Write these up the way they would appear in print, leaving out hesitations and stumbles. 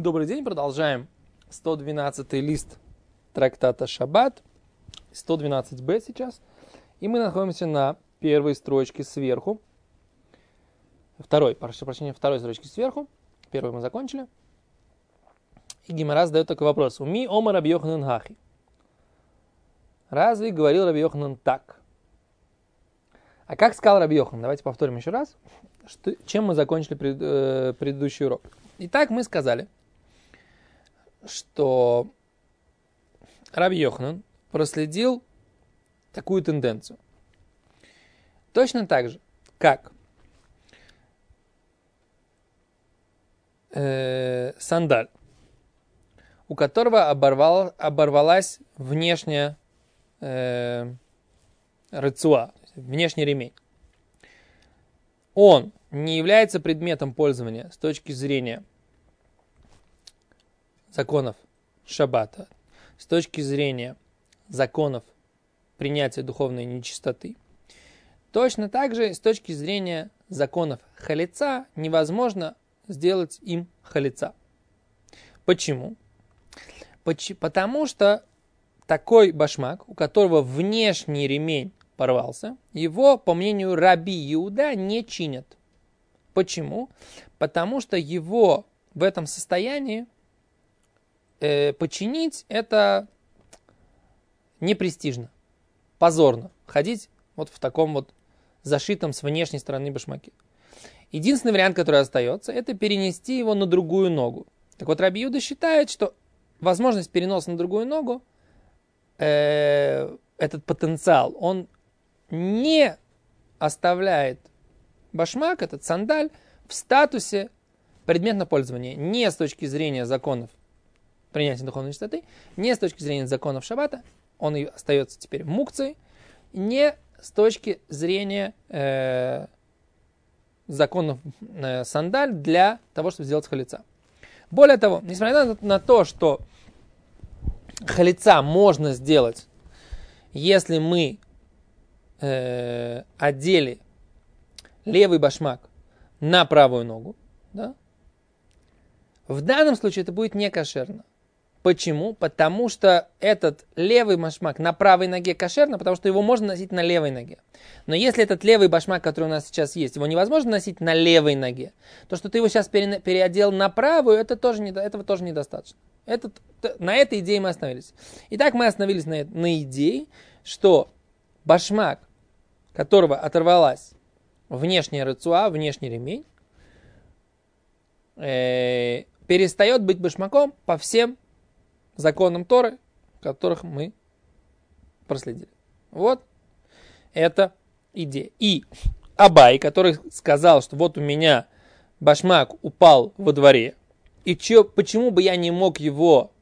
Добрый день, продолжаем 112-й лист трактата Шаббат, 112б сейчас. И мы находимся на первой строчке сверху. Второй строчке сверху. Первую мы закончили. И Гемара задает такой вопрос. Уми ома Раби Йоханан хахи. Разве говорил Раби Йоханан так? А как сказал Раби Йоханан? Давайте повторим еще раз, чем мы закончили предыдущий урок. Итак, мы сказали, что Раби Йоханан проследил такую тенденцию. Точно так же, как сандаль, у которого оборвалась внешняя рецуа, внешний ремень. Он не является предметом пользования с точки зрения законов шаббата, с точки зрения законов принятия духовной нечистоты. Точно так же с точки зрения законов халица невозможно сделать им халица. Почему? Потому что такой башмак, у которого внешний ремень порвался, его, по мнению Раби Иуда, не чинят. Почему? Потому что его в этом состоянии починить это непрестижно, позорно. Ходить вот в таком вот зашитом с внешней стороны башмаке. Единственный вариант, который остается, это перенести его на другую ногу. Так вот, Раби Иуда считает, что возможность переноса на другую ногу, этот потенциал, он не оставляет башмак, этот сандаль, в статусе предметного пользования. Не с точки зрения законов принятия духовной чистоты, не с точки зрения законов шаббата, он и остается теперь мукцией, не с точки зрения законов сандаль для того, чтобы сделать халица. Более того, несмотря на то, что халица можно сделать, если мы одели левый башмак на правую ногу, да, в данном случае это будет не кошерно. Почему? Потому что этот левый башмак на правой ноге кошерно, потому что его можно носить на левой ноге. Но если этот левый башмак, который у нас сейчас есть, его невозможно носить на левой ноге, то, что ты его сейчас переодел на правую, этого тоже недостаточно. На этой идее мы остановились. Итак, мы остановились на идее, что башмак, которого оторвалась внешняя рецуа, внешний ремень, перестает быть башмаком по всем законам Торы, которых мы проследили. Вот это идея. И Абай, который сказал, что вот у меня башмак упал во дворе, и почему бы я не мог его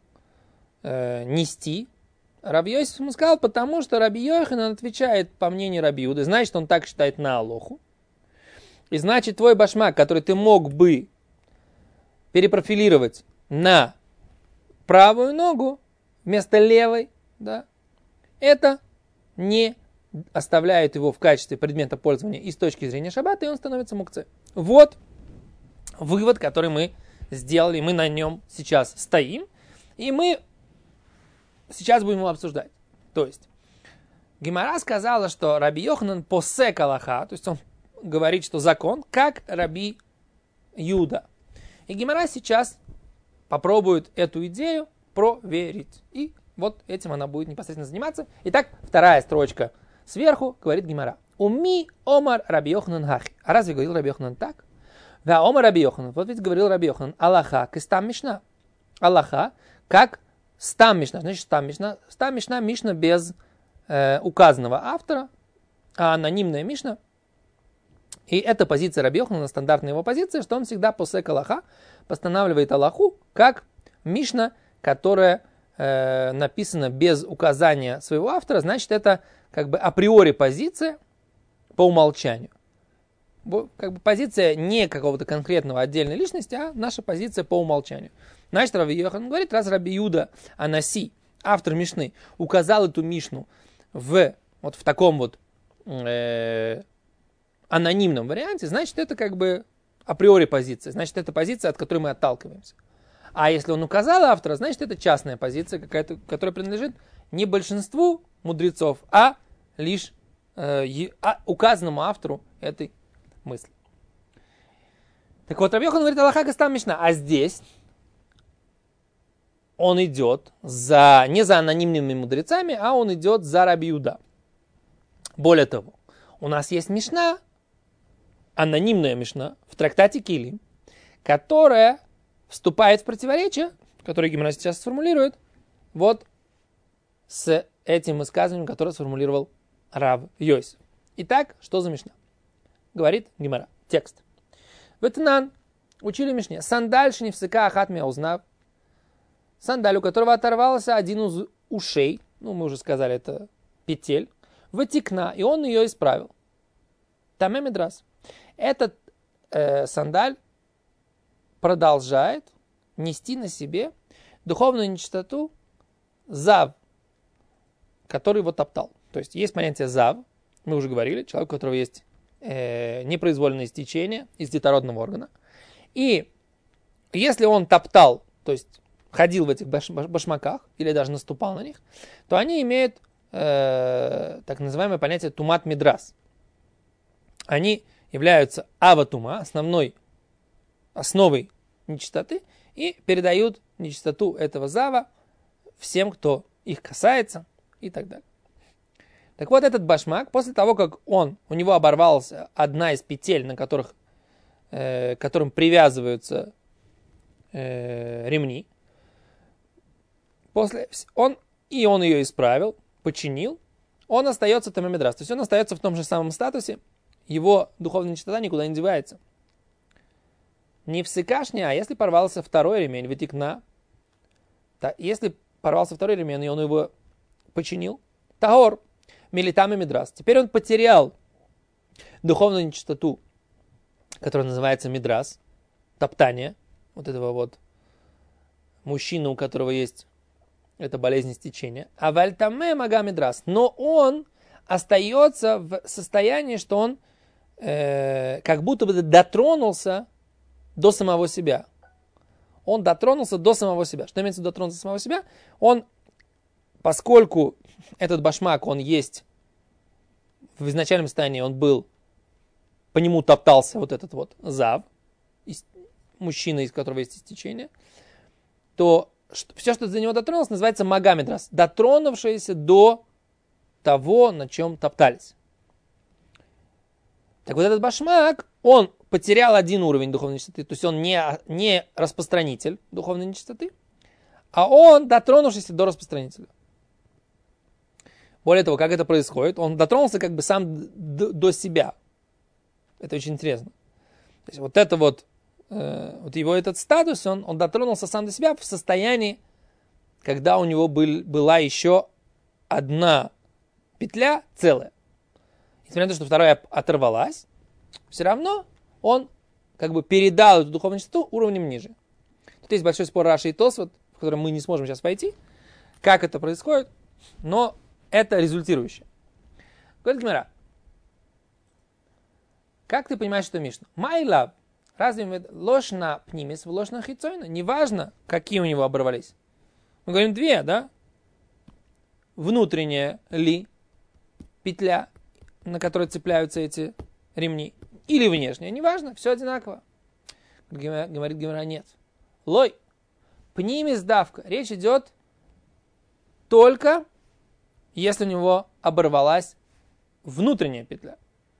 нести, Раби Йосиф ему сказал, потому что Раби Йоханан отвечает по мнению Раби Иуды, значит, он так считает на алоху. И значит, твой башмак, который ты мог бы перепрофилировать на правую ногу вместо левой, да, это не оставляет его в качестве предмета пользования и с точки зрения шаббата, и он становится мукце. Вот вывод, который мы сделали, мы на нем сейчас стоим, и мы сейчас будем его обсуждать. То есть, Гемара сказала, что Раби Йоханан посек алаха, то есть он говорит, что закон, как Раби Иуда. И Гемара сейчас попробует эту идею проверить. И вот этим она будет непосредственно заниматься. Итак, вторая строчка сверху говорит Гемара. Уми омар Раби Йоханан хахи. А разве говорил Раби Йоханан так? Да, омар Раби Йоханан. Вот ведь говорил Раби Йоханан. Аллаха к стам мишна. Аллаха как стам мишна. Значит, стам мишна, мишна без указанного автора, а анонимная мишна. И эта позиция Раби Йоханана, стандартная его позиция, что он всегда посек алаха, постанавливает алаху, как мишна, которая написана без указания своего автора, значит, это как бы априори позиция по умолчанию. Как бы позиция не какого-то конкретного отдельной личности, а наша позиция по умолчанию. Значит, Раби Йоханан говорит, раз Раби Иуда Анаси, автор мишны, указал эту мишну в таком вот анонимном варианте, значит, это как бы априори позиция. Значит, это позиция, от которой мы отталкиваемся. А если он указал автора, значит, это частная позиция какая-то, которая принадлежит не большинству мудрецов, а лишь указанному автору этой мысли. Так вот, Раби Йохан говорит, Аллаха Гастам Мишна, а здесь он идет не за анонимными мудрецами, а он идет за Раби Юда. Более того, у нас есть Мишна, анонимная Мишна в трактате Килим, которая вступает в противоречие, которое Гемара сейчас сформулирует, вот с этим высказыванием, которое сформулировал Рав Йосеф. Итак, что за Мишна? Говорит Гемара. Текст. Ветнан. Учили Мишне. Сандаль шнифсыка ахат мяузнав. Сандаль, у которого оторвался один из ушей. Мы уже сказали, это петель. Вытекна. И он ее исправил. Таме мидрас. Этот сандаль продолжает нести на себе духовную нечистоту зав, который его топтал. То есть есть понятие зав, мы уже говорили, человек, у которого есть непроизвольное истечение из детородного органа. И если он топтал, то есть ходил в этих башмаках или даже наступал на них, то они имеют так называемое понятие тумат мидрас. Они являются аватума, основой нечистоты, и передают нечистоту этого зава всем, кто их касается, и так далее. Так вот, этот башмак, после того, как у него оборвалась одна из петель, которым привязываются ремни, он ее исправил, починил, он остается тамамидрас. То есть он остается в том же самом статусе, его духовная нечистота никуда не девается. Не всыкашня, а если порвался второй ремень, вытекна, если порвался второй ремень, и он его починил, тагор, милитам и мидрас. Теперь он потерял духовную нечистоту, которая называется мидрас, топтание, вот этого вот мужчины, у которого есть эта болезнь истечения. А вальтаме мага мидрас. Но он остается в состоянии, что он как будто бы дотронулся до самого себя. Он дотронулся до самого себя. Что имеется в виду дотронулся до самого себя? Поскольку этот башмак, он есть в изначальном состоянии, он был, по нему топтался вот этот вот зав, мужчина, из которого есть истечение, то все, что до него дотронулось, называется магамидрас, дотронувшееся до того, на чем топтались. Так вот этот башмак, он потерял один уровень духовной нечистоты, то есть он не распространитель духовной нечистоты, а он дотронувшийся до распространителя. Более того, как это происходит? Он дотронулся как бы сам до себя. Это очень интересно. То есть вот это вот его этот статус, он дотронулся сам до себя в состоянии, когда у него была еще одна петля целая. Несмотря на то, что вторая оторвалась, все равно он как бы передал эту духовную чистоту уровнем ниже. Тут есть большой спор Раши и Тосфот, в который мы не сможем сейчас войти, как это происходит, но это результирующее. Говорит Гемара, как ты понимаешь, что Мишна? Майлав, разве ложь на пнимис, ложь на хицойна? Неважно, какие у него оборвались. Мы говорим две, да? Внутренняя ли петля, на которой цепляются эти ремни, или внешняя, неважно, все одинаково. Говорит Гемара, нет. Лой, пнимис давка. Речь идет только если у него оборвалась внутренняя петля.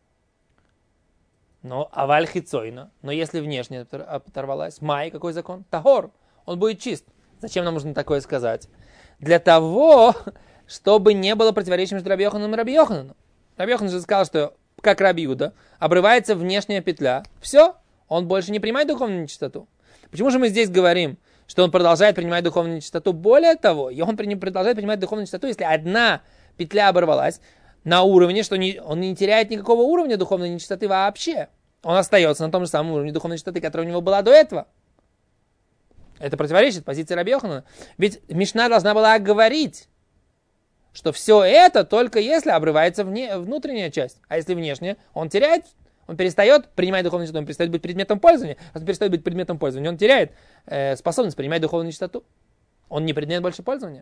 Но аваль хицойна, но если внешняя оторвалась, май, какой закон? Тагор, он будет чист. Зачем нам нужно такое сказать? Для того, чтобы не было противоречия между Раби Йохананом и Раби Йохананом. Раби Йохан же сказал, что, как Раби Юда, обрывается внешняя петля. Все, он больше не принимает духовную нечистоту. Почему же мы здесь говорим, что он продолжает принимать духовную нечистоту? Более того, он продолжает принимать духовную нечистоту, если одна петля оборвалась на уровне, что он не теряет никакого уровня духовной нечистоты вообще. Он остается на том же самом уровне духовной нечистоты, которая у него была до этого. Это противоречит позиции Раби Йоханана. Ведь Мишна должна была говорить, что все это только если обрывается внутренняя часть. А если внешняя, он теряет Он перестает принимать духовную чистоту, он перестает быть предметом пользования. Раз он перестает быть предметом пользования, он теряет способность принимать духовную чистоту. Он не предмет больше пользования.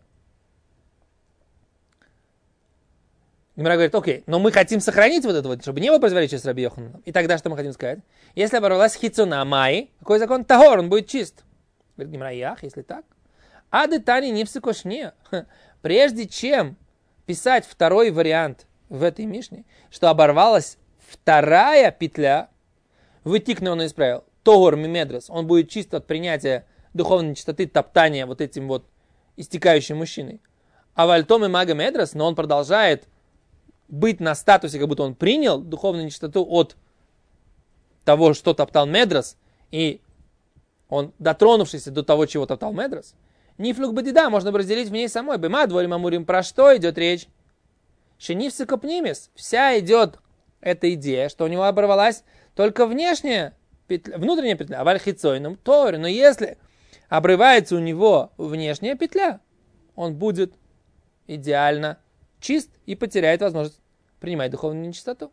Гемара говорит, окей, но мы хотим сохранить вот это вот, чтобы не было противоречия с Раби Йохананом. И тогда что мы хотим сказать? Если оборвалась хицуна май, какой закон? Тагор, он будет чист. Говорит Гемара, если так. Ады тани не всекошне. Прежде чем писать второй вариант в этой Мишне, что оборвалась вторая петля, вытикнул он и исправил. Тогор мимедрос, он будет чист от принятия духовной чистоты, топтания вот этим вот истекающим мужчиной. А вальтом и мага медрос, но он продолжает быть на статусе, как будто он принял духовную нечистоту от того, что топтал Медрас, и он, дотронувшийся до того, чего топтал Медрас, нифлюк бадида, можно бы разделить в ней самой. Бема дворим амурим, про что идет речь? Шенифсы копнимис, вся идет эта идея, что у него оборвалась только внешняя петля, внутренняя петля, а вальхицойным торе. Но если обрывается у него внешняя петля, он будет идеально чист и потеряет возможность принимать духовную нечистоту.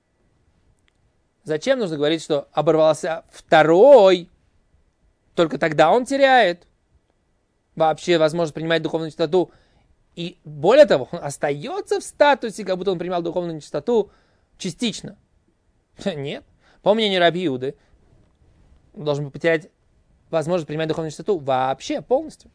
Зачем нужно говорить, что оборвался второй? Только тогда он теряет вообще возможность принимать духовную нечистоту. И более того, он остается в статусе, как будто он принимал духовную нечистоту частично. Нет. По мнению Раби Иуды, он должен потерять возможность принимать духовную нечистоту вообще, полностью.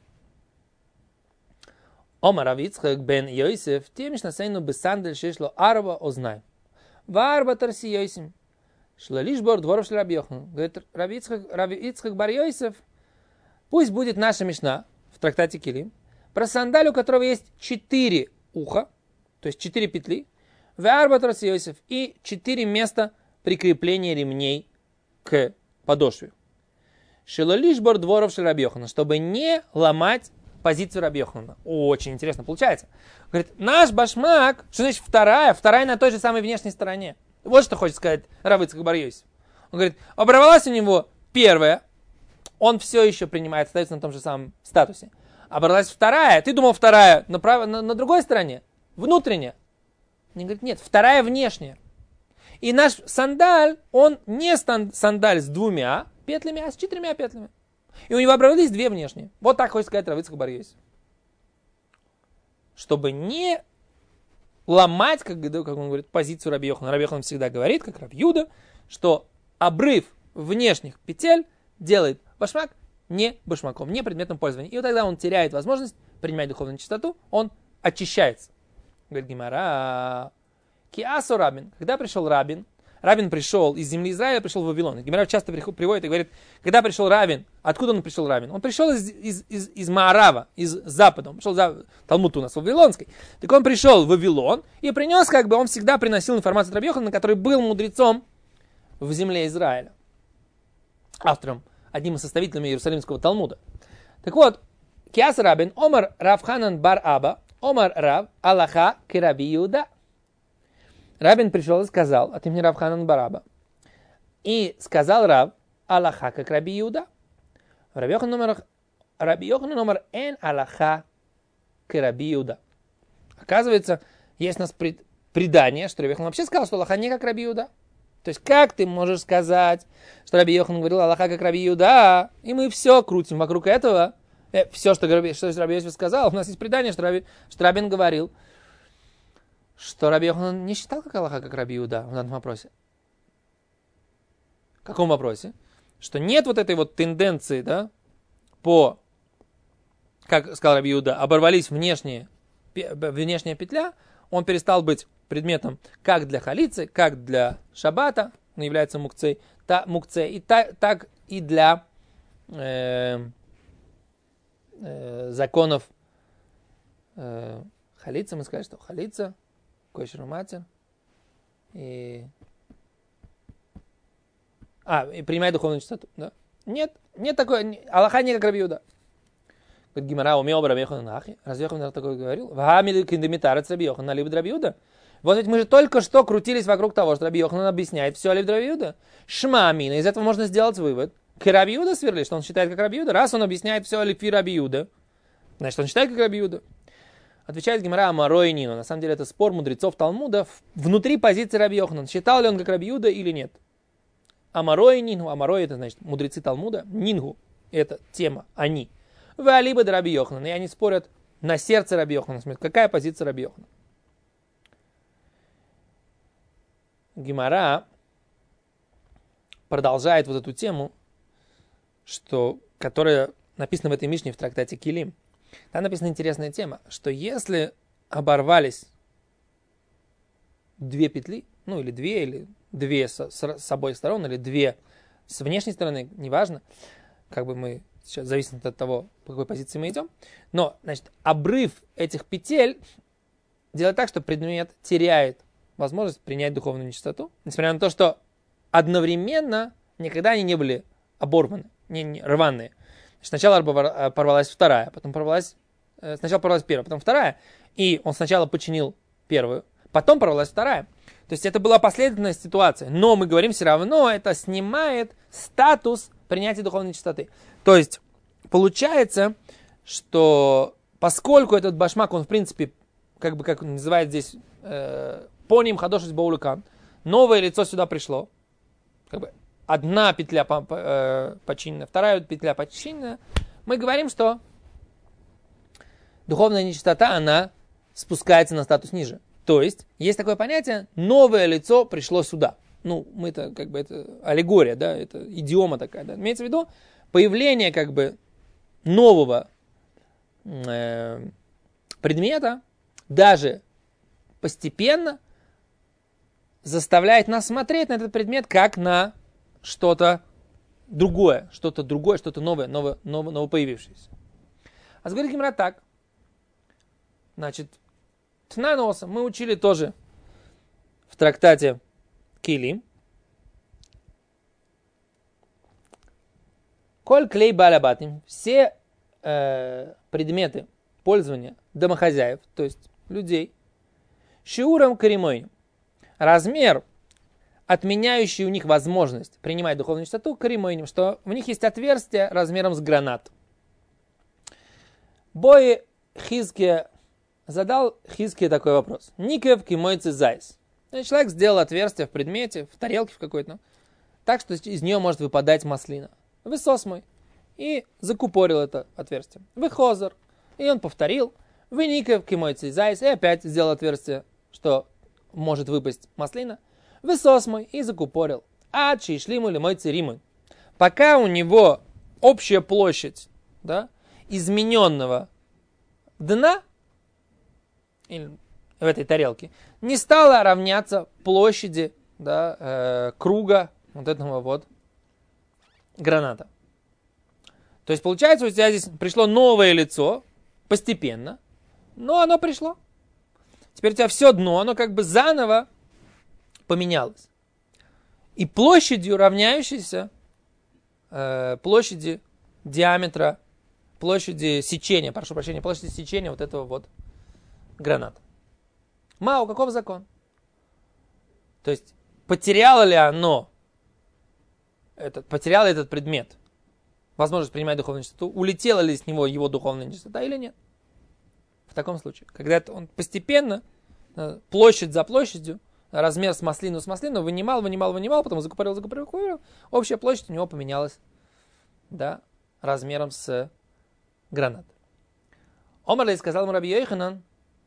Омар Рав Ицхак бен Йосеф, тем шнасейну бесандель шешло арба ознай. Варба тарси Йосим. Шло лишь бор дворов шли Раби Йохан. Говорит Рав Ицхак бар Йосеф, пусть будет наша мишна в трактате Килим, про сандаль, у которого есть 4 уха, то есть 4 петли, варба тарси Йосеф, и 4 места прикрепления ремней к подошве. Шло лишь бор дворов шли Раби Йохана, чтобы не ломать позицию Раби Йохана. Очень интересно получается. Говорит, наш башмак, что значит вторая на той же самой внешней стороне. Вот что хочет сказать Рав Ицхак бар Йосеф. Он говорит, оборвалась у него первая, он все еще принимает, остается на том же самом статусе. Оборвалась вторая, ты думал вторая на другой стороне, внутренняя. Он говорит, нет, вторая внешняя. И наш сандаль, он не сандаль с 2 петлями, а с 4 петлями. И у него оборвались 2 внешние. Вот так хочет сказать Рав Ицхак бар Йосеф. Чтобы не ломать, как он говорит, позицию Раби Йохана. Раби Йохан всегда говорит, как Рав Юда, что обрыв внешних петель делает башмак не башмаком, не предметом пользования. И вот тогда он теряет возможность принимать духовную чистоту, он очищается. Говорит Гемара, киасо рабин. Когда пришел Рабин пришел из земли Израиля, пришел в Вавилон. Гемара часто приводит и говорит, когда пришел Рабин, откуда он пришел Рабин? Он пришел из Маарава, из Запада. Он пришел, Талмуд у нас вавилонский. Так он пришел в Вавилон и принес, он всегда приносил информацию от Раби Йохана, который был мудрецом в земле Израиля. Автором, одним из составителей Иерусалимского Талмуда. Так вот, киас Рабин, Омар Рав Ханан бар Аба, Омар Рав Аллаха Раби Иуда. Рабин пришел и сказал от имени Рав Ханан бар Аба. И сказал Рав Аллаха как Раби Иуда. Раби Йохан номер эн Аллаха к Раби Иуда. Оказывается, есть у нас предание, что Раби Йохан вообще сказал, что Аллаха не как Раби Иуда. То есть, как ты можешь сказать, что Раби Йохан говорил Аллаха как Раби Иуда, и мы все крутим вокруг этого. Все, что Раби Йосеф сказал, у нас есть предание, что Рабин говорил, что Раби Йохан не считал как Аллаха, как Раби Иуда в данном вопросе. В каком вопросе? Что нет вот этой вот тенденции, да, как сказал Раби Иуда, оборвались внешняя петля, он перестал быть предметом как для халицы, как для шаббата, он является мукцей, и так и для законов халицы. Мы сказали, что халица, кошер матер, и принимает духовную чистоту. Да? Нет такой, Аллаха не как Раби Иуда. Говорит Гемара, умел бы Раби Йохан нахи. Разве Йохан такое говорил? Ваамили киндемитарец Раби Йохан, либо Раби Иуда. Вот ведь мы же только что крутились вокруг того, что Раби Йохан объясняет все либо Раби Иуда. Шма амина. Из этого можно сделать вывод. К Раби Иуда сверли, что он считает как Раби Иуда. Раз он объясняет все лифи Раби Иуда, значит он считает как Раби Иуда. Отвечает Гемара Амаро и Нино. На самом деле это спор мудрецов Талмуда внутри позиции Раби Йохана. Считал ли он как Раби Иуда или нет? Амарой нингу. Амарой это значит мудрецы Талмуда. Нингу это тема они. Валиба да Раби Йоханан. И они спорят на сердце Раби Йоханана. Какая позиция Раби Йоханана? Гемара продолжает вот эту тему, которая написана в этой Мишне в трактате Килим. Там написана интересная тема, что если оборвались две петли, ну или две с обоих сторон, или две с внешней стороны, неважно, как бы мы сейчас зависит от того, по какой позиции мы идем, но, значит, обрыв этих петель делает так, что предмет теряет возможность принять духовную нечистоту, несмотря на то, что одновременно никогда они не были оборваны, не рваные. Сначала порвалась вторая, сначала порвалась первая, потом вторая, и он сначала починил первую, потом порвалась вторая. То есть это была последовательная ситуация, но мы говорим все равно, это снимает статус принятия духовной чистоты. То есть получается, что поскольку этот башмак, он в принципе, как он называет здесь, поним хадошис баулукан, новое лицо сюда пришло, как бы одна петля починена, вторая петля починена, мы говорим, что духовная нечистота, она спускается на статус ниже. То есть, есть такое понятие, новое лицо пришло сюда. Ну, это аллегория, да, это идиома такая, да. Имеется в виду появление нового предмета, даже постепенно заставляет нас смотреть на этот предмет как на что-то другое, что-то новое появившееся. А говорит Гемара так. Значит, Тнаноса мы учили тоже в трактате Килим. Коль клей балабатим, все предметы пользования домохозяев, то есть людей, шиуром каримойним, размер, отменяющий у них возможность принимать духовную чистоту, каримойним, что в них есть отверстие размером с гранат. Бои Хизкия задал Хизкия такой вопрос. Никев кимойцы зайс. Человек сделал отверстие в предмете, в тарелке в какой-то, так что из нее может выпадать маслина. Высос мой. И закупорил это отверстие. Выхозер. И он повторил. Вы никев кимойцы зайс. И опять сделал отверстие, что может выпасть маслина. Высос мой. И закупорил. А чишлиму ли мой цириму. Пока у него общая площадь, да, измененного дна, или в этой тарелке, не стала равняться площади, да, круга вот этого вот граната. То есть получается, у тебя здесь пришло новое лицо постепенно, но оно пришло. Теперь у тебя все дно, оно как бы заново поменялось. И площадью равняющейся площади диаметра, площади сечения вот этого вот граната. Мау, каков закон? То есть, потеряло ли этот предмет возможность принимать духовную чистоту, улетела ли с него его духовная чистота или нет? В таком случае, когда он постепенно, площадь за площадью, размер с маслину, вынимал, потом закупорил, общая площадь у него поменялась, да, размером с гранат. Омар ли сказал ему Раби Йоханан: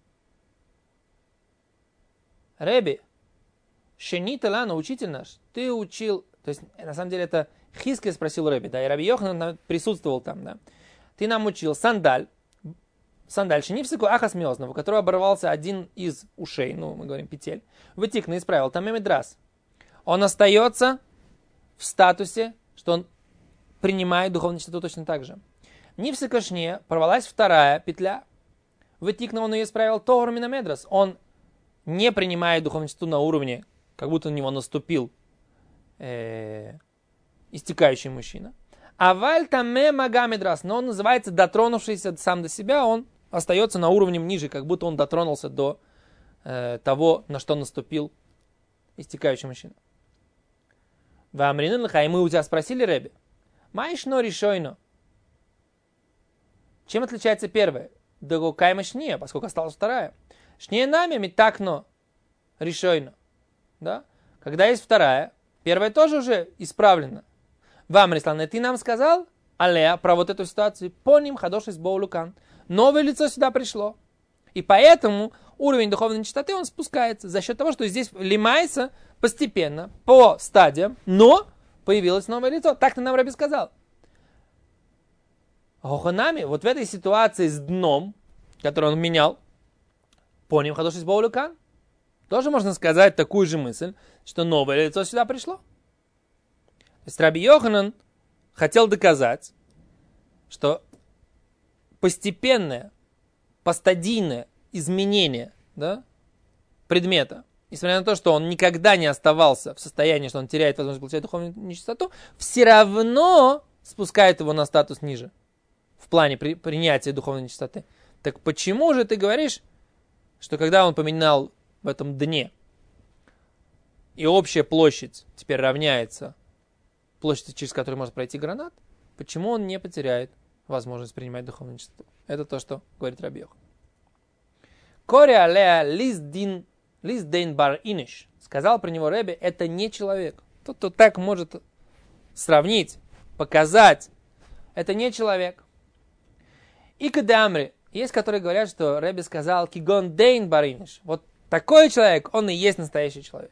Реби, шенита лану, учитель наш, ты учил, то есть на самом деле это Хизкия спросил Реби, да, и Раби Йоханан присутствовал там, да. Ты нам учил сандаль шенипсику ахас миознов, у которого оборвался один из ушей, мы говорим петель, вытик на исправил, там мемидрас. Он остается в статусе, что он принимает духовную чистоту точно так же. Нипсика шне, порвалась вторая петля, вытикнул, он ее исправил, тогр минамедрас. Он не принимает духовную чистоту на уровне, как будто на него наступил истекающий мужчина. А вальтаме магамедрас, но он называется дотронувшийся сам до себя, он остается на уровне ниже, как будто он дотронулся до того, на что наступил истекающий мужчина. И мы у тебя спросили, Реби, майшно решойно, чем отличается первая? Дагукайма шния, поскольку осталась вторая. Шния нами митакно решойно. Да? Когда есть вторая, Первое тоже уже исправлено. Вам, Рислан, ты нам сказал, Алея, про вот эту ситуацию. По ним хадош из боулукан. Новое лицо сюда пришло. И поэтому уровень духовной нечистоты, он спускается за счет того, что здесь лимается постепенно, по стадиям, но появилось новое лицо. Так ты нам, Раби, сказал. Хоханами, вот в этой ситуации с дном, который он менял, по ним хадош из боулукан, тоже можно сказать такую же мысль, что новое лицо сюда пришло. То есть Раби Йоханан хотел доказать, что постепенное, постадийное изменение, да, предмета, несмотря на то, что он никогда не оставался в состоянии, что он теряет возможность получать духовную нечистоту, все равно спускает его на статус ниже в плане принятия духовной нечистоты. Так почему же ты говоришь, что когда он поменял в этом дне, и общая площадь теперь равняется площади, через которую может пройти гранат, почему он не потеряет возможность принимать духовную нечистоту? Это то, что говорит Раби Йохан. Кори алея лиздейн бар иниш. Сказал про него Ребе, это не человек. Тот, кто так может сравнить, показать, это не человек. И кадамри. Есть, которые говорят, что Ребе сказал кигон дейн бар иниш. Вот такой человек, он и есть настоящий человек.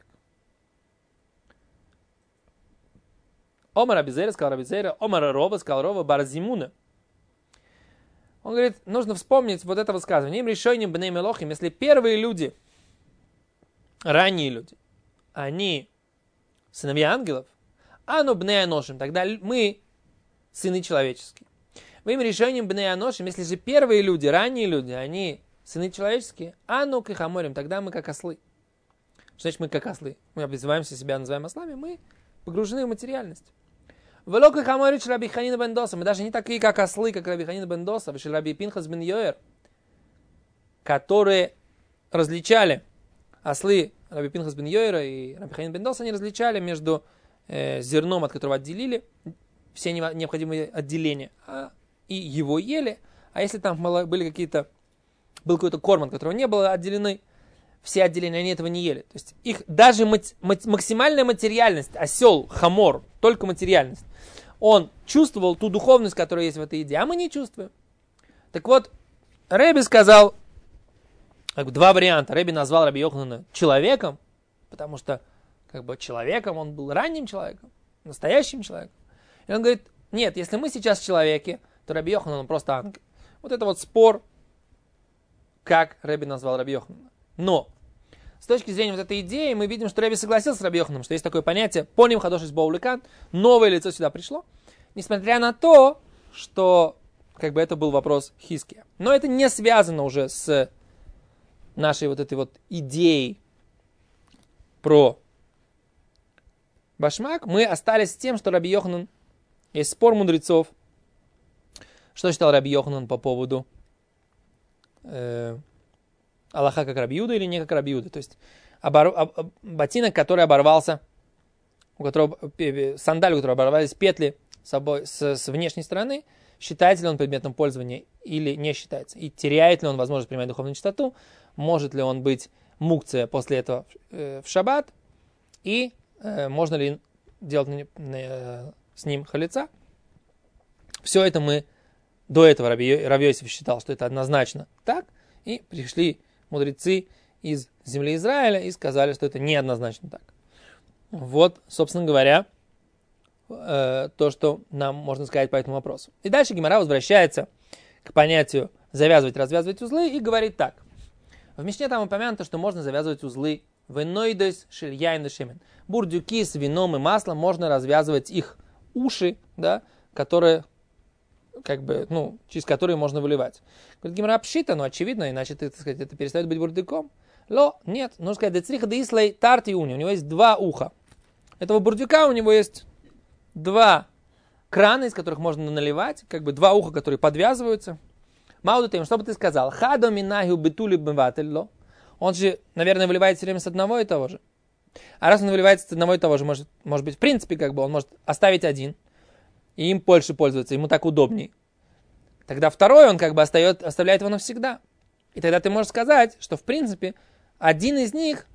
Омар Абизейра сказал Абизейра, Омар Рова сказал Рова, Барзимуна. Он говорит, нужно вспомнить вот это высказывание. Им решением бней мелохим, если первые люди, ранние люди, они сыновья ангелов, ану бней аношим, тогда мы сыны человеческие. Им решением бней аношим, если же первые люди, ранние люди, они сыны человеческие, ану кихаморим, тогда мы как ослы. Что значит мы как ослы? Мы обзываемся себя, называем ослами, мы погружены в материальность. Велока хаморич Раби Ханина бен Доса. Мы даже не такие, как ослы, как Раби Ханина бен Доса, вышли Раби Пинхас бен Йоэр, которые различали ослы Раби Пинхас бен Йоэра и Раби Ханина бен Доса, они различали между зерном, от которого отделили все необходимые отделения, и его ели. А если там был какой-то корм, от которого не было отделены все отделения, они этого не ели. То есть их даже максимальная материальность, осел, хамор, только материальность, он чувствовал ту духовность, которая есть в этой еде, а мы не чувствуем. Так вот, Ребе сказал, два варианта. Ребе назвал Раби Йоханана человеком, потому что человеком он был ранним человеком, настоящим человеком. И он говорит, нет, если мы сейчас человеки, то Раби Йоханан он просто ангел. Вот это вот спор, как Ребе назвал Раби Йоханана. Но с точки зрения вот этой идеи мы видим, что Ребе согласился с Раби Йохананом, что есть такое понятие «поним хадош из боуликан», новое лицо сюда пришло, несмотря на то, что это был вопрос Хиския. Но это не связано уже с нашей вот этой вот идеей про башмак. Мы остались с тем, что Раби Йоханан, есть спор мудрецов, что считал Раби Йоханан по поводу Аллаха как Раби Юда или не как Раби Юда. То есть ботинок, который оборвался, сандаль, у которого оборвались петли с внешней стороны, считается ли он предметом пользования или не считается. И теряет ли он возможность принимать духовную чистоту, может ли он быть мукция после этого в шаббат, и можно ли делать с ним халица. Все это мы до этого Раби Йосиф считал, что это однозначно так, и пришли мудрецы из земли Израиля и сказали, что это неоднозначно так. Вот, собственно говоря, то, что нам можно сказать по этому вопросу. И дальше Гемара возвращается к понятию завязывать, развязывать узлы и говорит так. В Мишне там упомянуто, что можно завязывать узлы венойдес шельяйн шемен. Бурдюки с вином и маслом, можно развязывать их уши, да, которые через которые можно выливать. Говорит, Гемара пшита, очевидно, иначе это перестает быть бурдюком. Нет, нужно сказать, децриха деислей тарти уни, у него есть два уха. Этого бурдюка у него есть два крана, из которых можно наливать, два уха, которые подвязываются. Мауду тем, что бы ты сказал? Хадо минахи бетули бывательло. Он же, наверное, выливает все время с одного и того же. А раз он выливается с одного и того же, может быть, в принципе, он может оставить один, и им больше пользоваться, ему так удобней. Тогда второй он оставляет его навсегда. И тогда ты можешь сказать, что в принципе один из них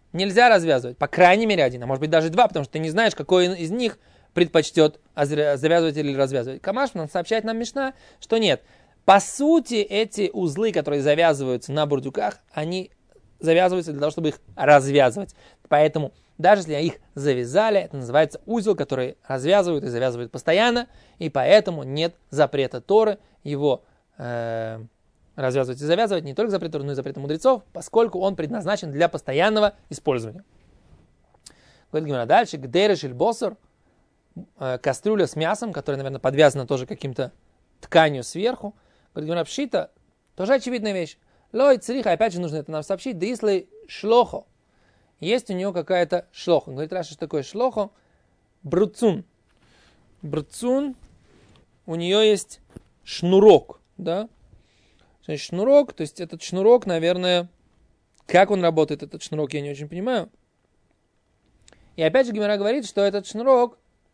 нельзя развязывать. По крайней мере один, а может быть даже два, потому что ты не знаешь, какой из них предпочтет завязывать или развязывать. Камаш сообщает нам Мишна, что нет. По сути, эти узлы, которые завязываются на бурдюках, они завязываются для того, чтобы их развязывать. Поэтому, даже если их завязали, это называется узел, который развязывают и завязывают постоянно, и поэтому нет запрета Торы его развязывать и завязывать, не только запрет Торы, но и запрет мудрецов, поскольку он предназначен для постоянного использования. Говорит Гемара дальше, гдереш иль босор, кастрюля с мясом, которая, наверное, подвязана тоже каким-то тканью сверху. Говорит Гемара пшита, тоже очевидная вещь. Лой цриха, опять же нужно это нам сообщить, да если шлохо, есть у него какая-то шлоха. Говорит Раши, что такое шлохо? Бруцун. Бруцун, у нее есть шнурок, да? Значит, шнурок, то есть этот шнурок, наверное, как он работает, этот шнурок, я не очень понимаю. И опять же Гемара говорит, что этот шнурок,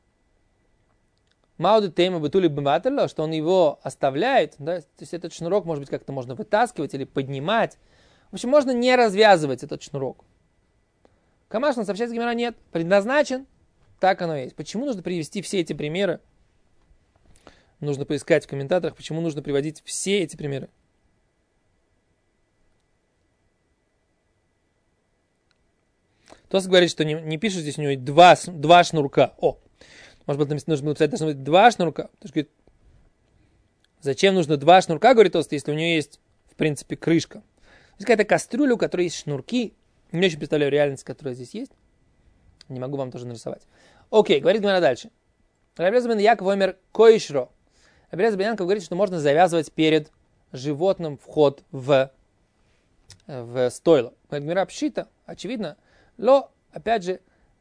мауды тейма бетули бматерло, что он его оставляет, да? То есть этот шнурок, может быть, как-то можно вытаскивать или поднимать. В общем, можно не развязывать этот шнурок. Камаш нам сообщает Гемара, нет, предназначен, так оно и есть. Почему нужно привести все эти примеры? Нужно поискать в комментаторах, почему нужно приводить все эти примеры. Тос говорит, что не пишет здесь у него два шнурка. Может быть, нужно написать, должно быть два шнурка. Тос говорит, зачем нужно два шнурка, говорит Тос, если у нее есть, в принципе, крышка. Есть какая-то кастрюля, у которой есть шнурки. Не очень представляю реальность, которая здесь есть. Не могу вам тоже нарисовать. Окей, говорит Гемара дальше. Рабелез бен Яков омер коишро. Рабелез бен Яков говорит, что можно завязывать перед животным вход в стойло. Говорит Гемара пшита, очевидно. Ло, опять же,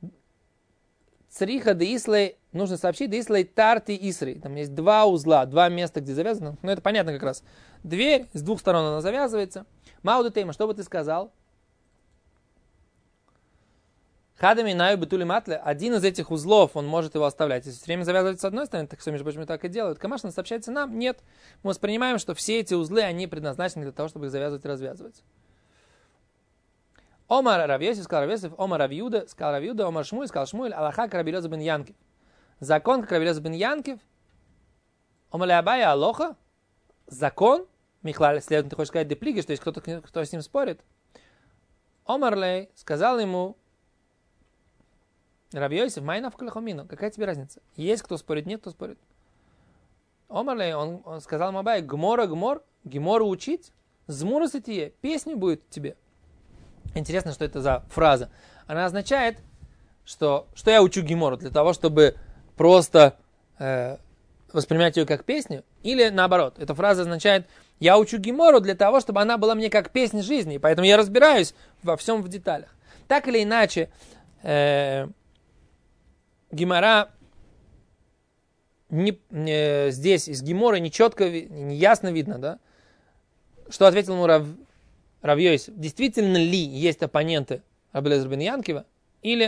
цриха де ислей, нужно сообщить, де ислей тарти исрей. Там есть два узла, два места, где завязано. Ну, это понятно как раз. Дверь, с двух сторон она завязывается. Мауду тейма, что бы ты сказал? Хадами наю бетули матле, один из этих узлов, он может его оставлять. Если все время завязывать с одной стороны, так все, между прочим, так и делают. Камашна сообщается нам, нет. Мы воспринимаем, что все эти узлы, они предназначены для того, чтобы их завязывать и развязывать. Омар Равьосиф, сказал Равьосиф, Омар Равьюда, сказал Равьюда, Омар Шмуэль, сказал Шмуэль, Аллаха Рабби бен Янкив. Закон, как Рабби бен Янкив. Омар Леабая Алоха. Закон, Михлаль, следовательно, ты хочешь сказать деплиги, что есть кто с ним спорит. Омар Лей сказал ему, Равьосиф, майнав калахомину, какая тебе разница? Есть кто спорит, нет кто спорит. Омар Лей, он сказал Мабай, гмору учить, змуру сатие, песню будет тебе. Интересно, что это за фраза. Она означает, что я учу гемору для того, чтобы просто воспринимать ее как песню, или наоборот. Эта фраза означает, я учу гемору для того, чтобы она была мне как песня жизни, поэтому я разбираюсь во всем в деталях. Так или иначе, гемора здесь из гемора нечетко, неясно видно, да? Что ответил ему Равьёйс, действительно ли есть оппоненты Рабби Элиэзера бен Янкива, или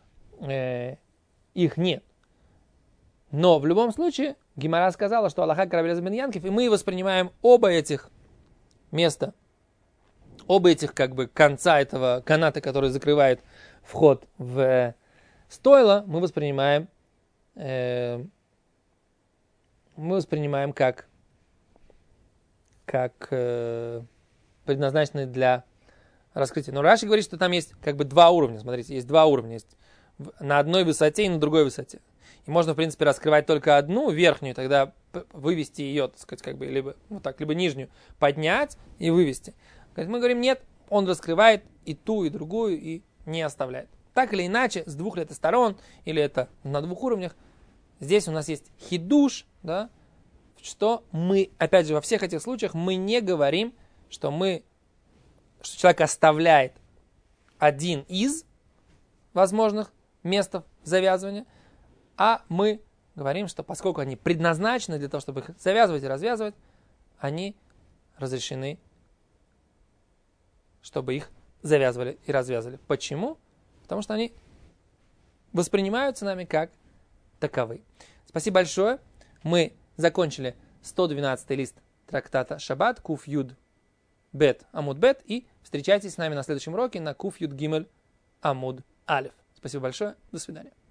их нет. Но в любом случае, Гемара сказала, что Аллаха Рабби Элиэзер бен Янкив, и мы воспринимаем оба этих места, оба этих как бы конца этого каната, который закрывает вход в стойло, мы воспринимаем как предназначены для раскрытия. Но Раши говорит, что там есть как бы два уровня. Смотрите, есть два уровня. Есть на одной высоте и на другой высоте. И можно, в принципе, раскрывать только одну, верхнюю, тогда вывести ее, так сказать, как бы, либо нижнюю, поднять и вывести. Мы говорим, нет, он раскрывает и ту, и другую, и не оставляет. Так или иначе, с двух это сторон, или это на двух уровнях, здесь у нас есть хидуш, да, что мы, опять же, во всех этих случаях мы не говорим, что человек оставляет один из возможных мест завязывания, а мы говорим, что поскольку они предназначены для того, чтобы их завязывать и развязывать, они разрешены, чтобы их завязывали и развязывали. Почему? Потому что они воспринимаются нами как таковы. Спасибо большое. Мы закончили 112 лист трактата Шаббат, Куф Юд Бет Амуд Бет, и встречайтесь с нами на следующем уроке на Куф Юд Гимель Амуд Алеф. Спасибо большое. До свидания.